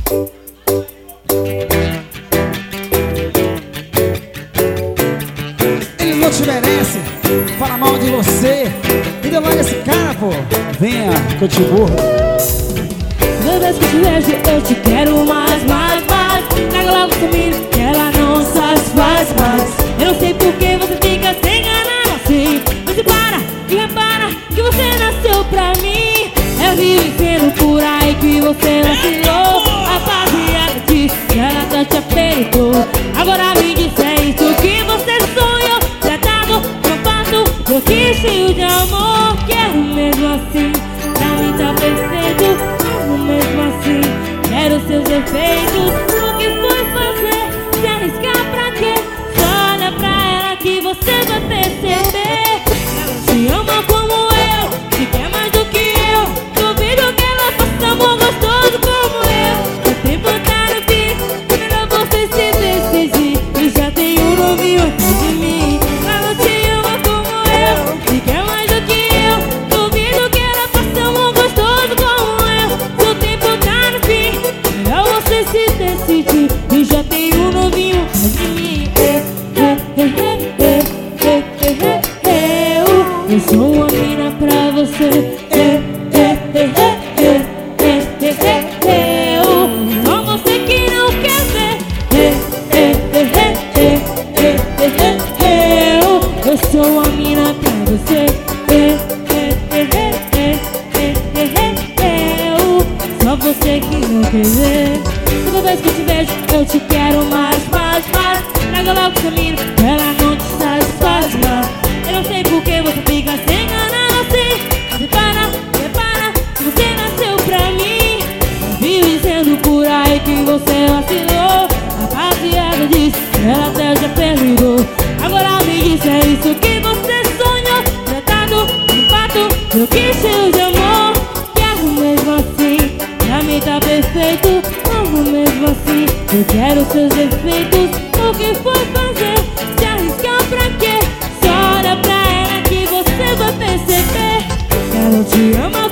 Ele não te merece, fala mal de você. Me deu logo esse cara, pô. Venha, que eu te burro. Toda vez que te vejo eu te quero mais, mais, mais. Traga logo comigo que ela não satisfaz mais. Eu não sei por que você fica se enganando assim. Você para e repara que você nasceu pra mim. Eu vi dizendo por aí que você vacilou. Rapaziada diz que ela tá te apertou. Agora me diz é isso que você sonhou. Tratado, trampado, eu quis cheio de amor. Quero mesmo assim, pra mim tá perfeito. Mesmo assim, quero seus efeitos. O que foi fazer? Se arriscar pra quê? Só olha pra ela que você vai perceber. Ela te ama como eu, te quer mais do que eu. Duvido que ela faça amor gostoso como eu. O tempo tá no fim, é melhor você se decidir. E já tem novinho atrás de mim. Ela te ama como eu, te quer mais do que eu. Duvido que ela faça amor gostoso como eu. Você se decidir e já tem novinho de mim. Eu sou uma mina pra você. Só você que não quer ver. Eu sou uma mina pra você. Só você que não quer ver. Toda vez que eu te vejo, eu te quero mais, mais, mais. Traga logo essa mina, ela não te satisfaz mais. Eu não sei por que você fica se enganando assim. Repara, que você nasceu pra mim. Eu vi dizendo por aí que você vacilou. Rapaziada diz que ela até já perdoou. Agora me diz, é isso que você sonhou. Tratado, de fato, eu quis cheio de amor. Quero mesmo assim, pra mim tá perfeito. Mesmo assim, eu quero seus efeitos. O que foi fazer? Se arriscar pra quê? Só olha pra ela que você vai perceber. Ela te ama